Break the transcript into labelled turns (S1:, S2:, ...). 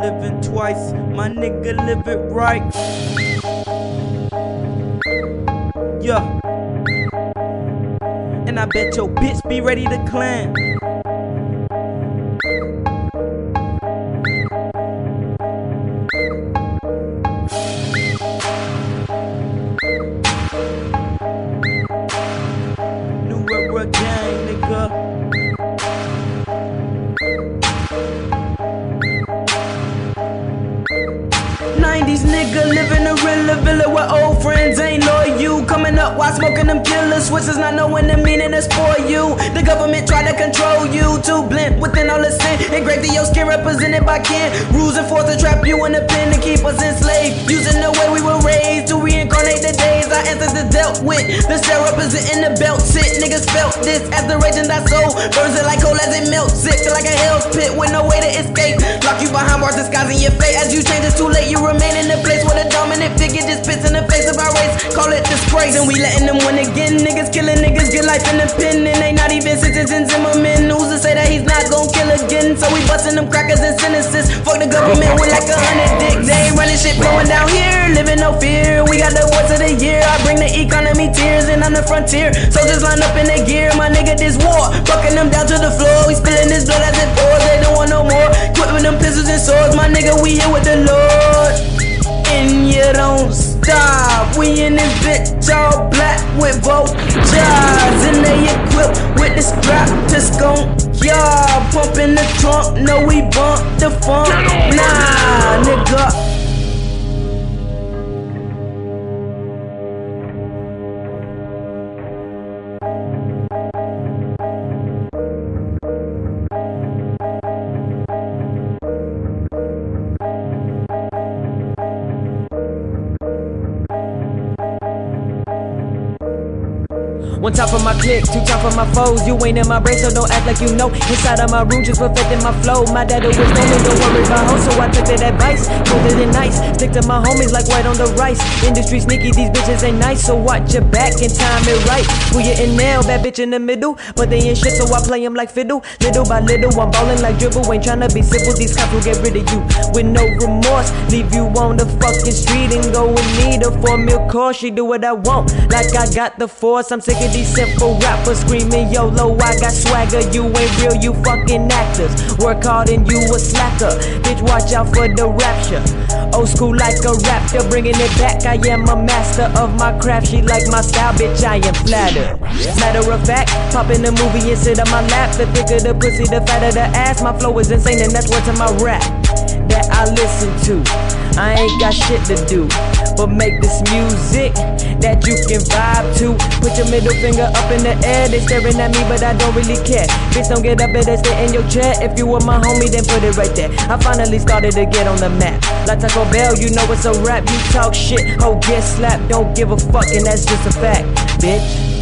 S1: living twice. My nigga live it right. Yeah. And I bet your bitch be ready to climb. New era gang, nigga. 90s nigga living a real villa where old friends ain't loyal. You coming up while smoking them killer switches, not knowing the meaning is for you. The government try to control you, to blend within all the sin. Engraved in your skin, represented by kin. Rules enforced to trap you in a pen to keep us enslaved. Using the way we were raised to reincarnate the days our ancestors dealt with. The cell representing the belt sit. Niggas felt this as the rage in thy soul burns it like coal as it melts it. Feel like a hell's pit with no way to escape. Lock you behind bars disguising your fate. As you change, it's too late. You remain in the place where the dominant figure just spits in the face of our race. Call it disgrace. And we letting them win again. Niggas killing niggas, get life in the pen. And they not even citizens Zimmerman. Who's to say that he's not gon' kill again? So we busting them crackers and sentences. Fuck the government with like 100 dicks. They ain't running shit flowing down here. Living no fear. We got the voice of the year. I bring the economy tears and on the frontier. Soldiers line up in their gear. My nigga, this war. Bucking them down to the floor. We spilling this blood as it pours. They don't want no more. Quit with them pistols and swords. My nigga, we here with the Lord. And you don't stop. We in this bitch all black with vultures. And they equipped with the strap to skunk. Y'all pumping the trunk. No, we bump the funk. Nah, nigga.
S2: One time for my clique, two time for my foes. You ain't in my brain, so don't act like you know. Inside of my room, just perfecting my flow. My dad always told me don't worry about hoes, so I took that advice. Colder than nice, stick to my homies like white on the rice. Industry sneaky, these bitches ain't nice, so watch your back and time it right. Who you in now, bad bitch in the middle, but they ain't shit, so I play them like fiddle. Little by little, I'm ballin' like dribble. Ain't tryna be simple, these cops will get rid of you with no remorse. Leave you on the fucking street and go and need a 4-meal course. She do what I want, like I got the force. I'm sick of these simple rappers screaming YOLO, I got swagger. You ain't real, you fucking actors. Work hard and you a slacker. Bitch, watch out for the rapture. Old school like a raptor, bringing it back. I am a master of my craft. She like my style, bitch, I am flattered. Matter of fact, pop in the movie and sit on my lap. The thicker the pussy, the fatter the ass. My flow is insane and that's what's in my rap that I listen to. I ain't got shit to do but make this music that you can vibe to. Put your middle finger up in the air. They staring at me but I don't really care. Bitch, don't get up and they stay in your chair. If you were my homie, then put it right there. I finally started to get on the map. Like Taco Bell, you know it's a rap. You talk shit, oh get slapped. Don't give a fuck and that's just a fact, bitch.